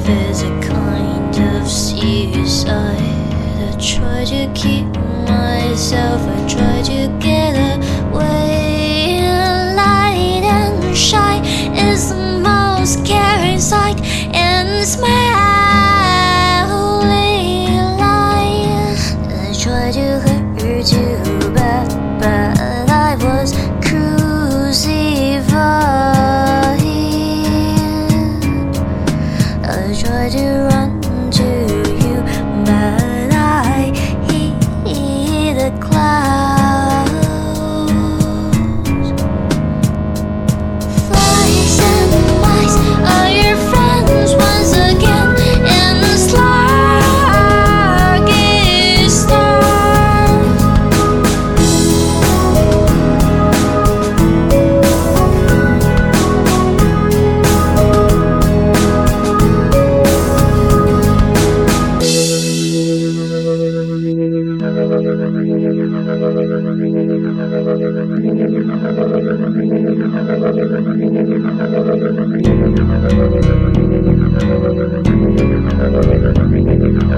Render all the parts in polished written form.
is a kind of seaside. I try to keep myself, I try to get away. Light and shine is the most caring sight, and smiling light. I try to hurt you bad, but I was crucified. I try to run to you, but I hear the clouds. Flies and mice are your friends once again, and the sluggish stars.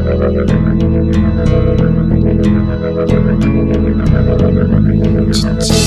Ch-ch